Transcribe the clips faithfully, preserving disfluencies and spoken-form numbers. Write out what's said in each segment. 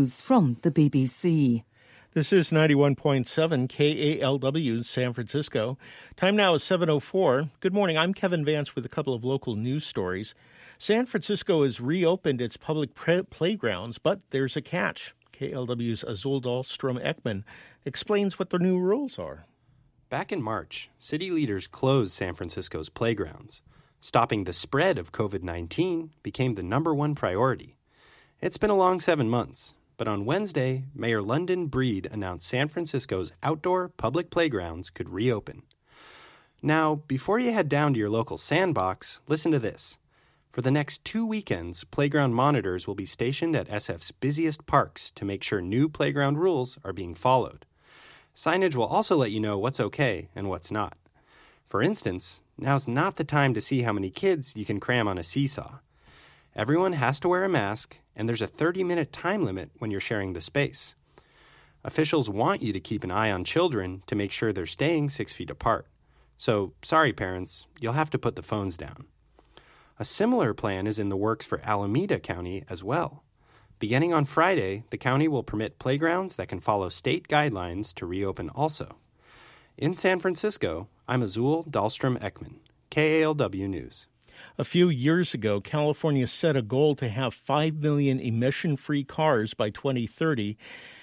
news from the B B C. This is ninety-one point seven K A L W San Francisco. Time now is seven oh four. Good morning. I'm Kevin Vance with a couple of local news stories. San Francisco has reopened its public pre- playgrounds, but there's a catch. K A L W's Azul Dahlstrom-Ekman explains what the new rules are. Back in March, city leaders closed San Francisco's playgrounds. Stopping the spread of covid nineteen became the number one priority. It's been a long seven months, but on Wednesday, Mayor London Breed announced San Francisco's outdoor public playgrounds could reopen. Now, before you head down to your local sandbox, listen to this. For the next two weekends, playground monitors will be stationed at S F's busiest parks to make sure new playground rules are being followed. Signage will also let you know what's okay and what's not. For instance, now's not the time to see how many kids you can cram on a seesaw. Everyone has to wear a mask, and there's a thirty-minute time limit when you're sharing the space. Officials want you to keep an eye on children to make sure they're staying six feet apart. So, sorry parents, you'll have to put the phones down. A similar plan is in the works for Alameda County as well. Beginning on Friday, the county will permit playgrounds that can follow state guidelines to reopen also. In San Francisco, I'm Azul Dahlstrom-Ekman, K A L W News. A few years ago, California set a goal to have five million emission-free cars by twenty thirty.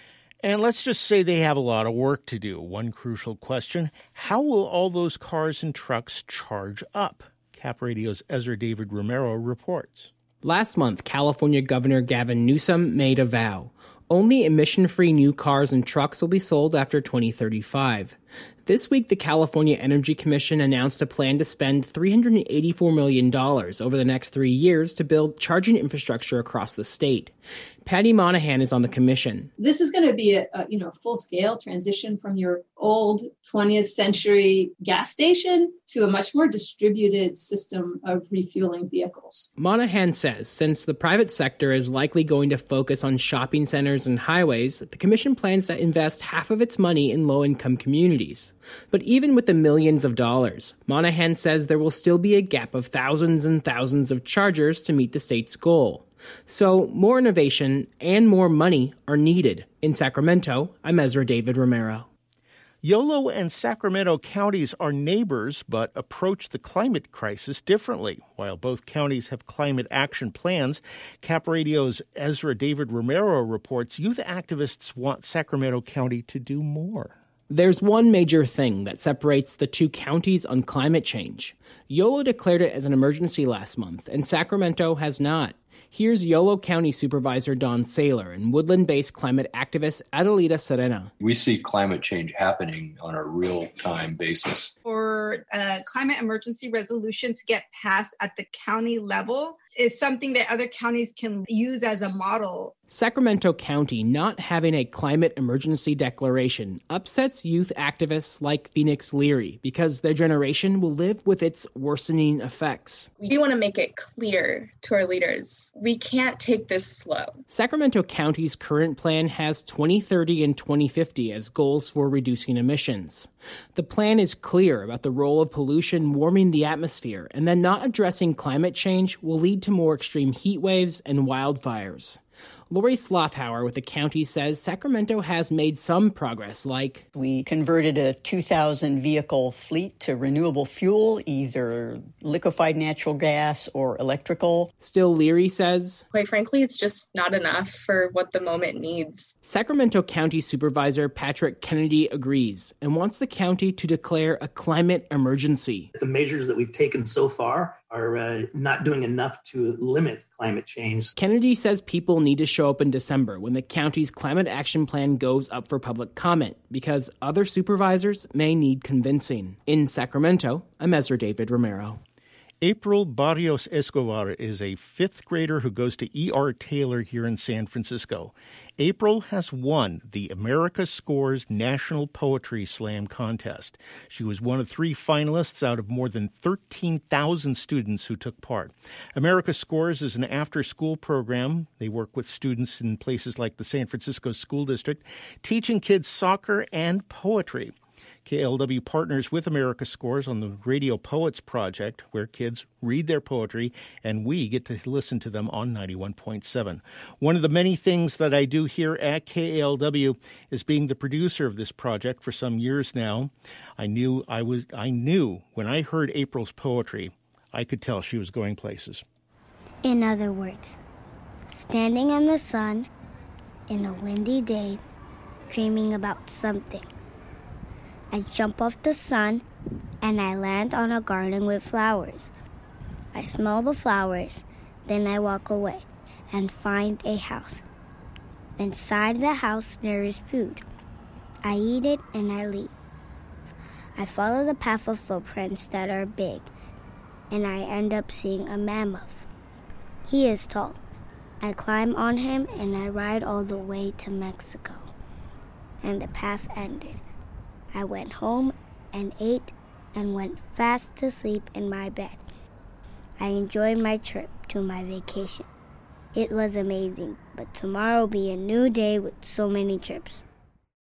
And let's just say they have a lot of work to do. One crucial question, how will all those cars and trucks charge up? Cap Radio's Ezra David Romero reports. Last month, California Governor Gavin Newsom made a vow. Only emission-free new cars and trucks will be sold after twenty thirty-five. This week, the California Energy Commission announced a plan to spend three hundred eighty-four million dollars over the next three years to build charging infrastructure across the state. Patty Monahan is on the commission. This is going to be a, a you know full-scale transition from your old twentieth century gas station to a much more distributed system of refueling vehicles. Monahan says since the private sector is likely going to focus on shopping centers and highways, the commission plans to invest half of its money in low-income communities. But even with the millions of dollars, Monahan says there will still be a gap of thousands and thousands of chargers to meet the state's goal. So more innovation and more money are needed. In Sacramento, I'm Ezra David Romero. Yolo and Sacramento counties are neighbors but approach the climate crisis differently. While both counties have climate action plans, Cap Radio's Ezra David Romero reports youth activists want Sacramento County to do more. There's one major thing that separates the two counties on climate change. Yolo declared it as an emergency last month, and Sacramento has not. Here's Yolo County Supervisor Don Saylor and Woodland-based climate activist Adelita Serena. We see climate change happening on a real-time basis. For a climate emergency resolution to get passed at the county level is something that other counties can use as a model. Sacramento County not having a climate emergency declaration upsets youth activists like Phoenix Leary because their generation will live with its worsening effects. We want to make it clear to our leaders, we can't take this slow. Sacramento County's current plan has twenty thirty and twenty fifty as goals for reducing emissions. The plan is clear about the role of pollution warming the atmosphere, and that not addressing climate change will lead to more extreme heat waves and wildfires. Lori Slothauer with the county says Sacramento has made some progress, like we converted a two thousand vehicle fleet to renewable fuel, either liquefied natural gas or electrical. Still, Leary says, quite frankly, it's just not enough for what the moment needs. Sacramento County Supervisor Patrick Kennedy agrees and wants the county to declare a climate emergency. The measures that we've taken so far are uh, not doing enough to limit climate change. Kennedy says people need to show up in December when the county's climate action plan goes up for public comment because other supervisors may need convincing. In Sacramento, I'm Ezra David Romero. April Barrios Escobar is a fifth grader who goes to E R Taylor here in San Francisco. April has won the America Scores National Poetry Slam contest. She was one of three finalists out of more than thirteen thousand students who took part. America Scores is an after-school program. They work with students in places like the San Francisco School District, teaching kids soccer and poetry. K L W partners with America Scores on the Radio Poets Project, where kids read their poetry and we get to listen to them on ninety-one point seven. One of the many things that I do here at K A L W is being the producer of this project for some years now. I knew I was I knew when I heard April's poetry, I could tell she was going places. In other words, standing in the sun in a windy day, dreaming about something. I jump off the sun and I land on a garden with flowers. I smell the flowers, then I walk away and find a house. Inside the house there is food. I eat it and I leave. I follow the path of footprints that are big, and I end up seeing a mammoth. He is tall. I climb on him and I ride all the way to Mexico. And the path ended. I went home and ate and went fast to sleep in my bed. I enjoyed my trip to my vacation. It was amazing, but tomorrow will be a new day with so many trips.